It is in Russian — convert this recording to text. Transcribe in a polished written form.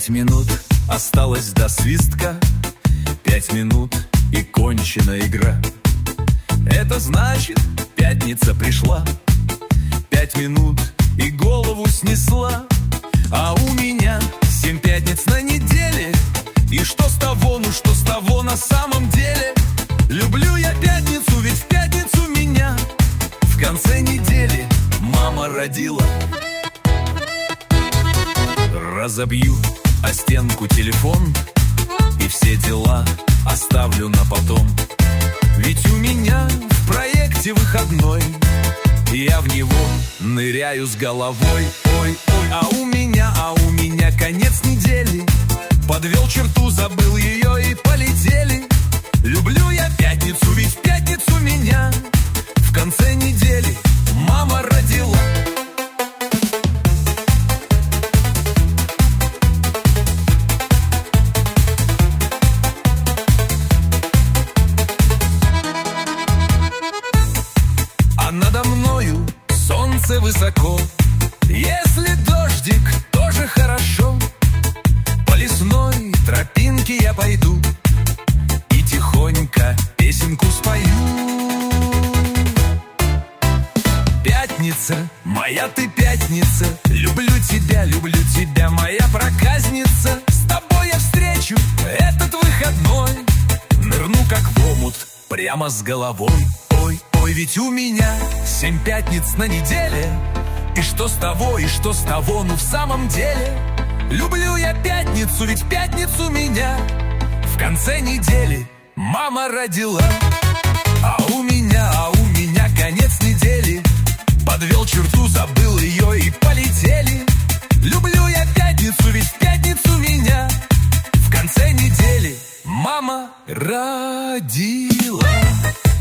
5 минут осталось до свистка, 5 минут и кончена игра. Это значит, пятница пришла. 5 минут и голову снесла. А у меня 7 пятниц на неделе. И что с того, ну что с того на самом деле? Люблю я пятницу, ведь в пятницу меня в конце недели мама родила. Разобью о стенку телефон и все дела оставлю на потом. Ведь у меня в проекте выходной, я в него ныряю с головой. Ой, ой, а у меня конец недели. Подвел черту, забыл ее и полетели. Люблю я пятницу, ведь в пятницу меня в конце недели мама родила. А надо мною солнце высоко. Если дождик, тоже хорошо. По лесной тропинке я пойду и тихонько песенку спою. Пятница, моя ты пятница. Люблю тебя, моя проказница. С тобой я встречу этот выходной. Нырну как в омут, прямо с головой. Ой, ой, ведь у меня 7 пятниц на неделе. И что с того, ну в самом деле люблю я пятницу, ведь в пятницу меня в конце недели мама родила. А у меня конец недели. Подвел черту, забыл ее и полетели. Люблю я пятницу, ведь в пятницу меня в конце недели мама родила.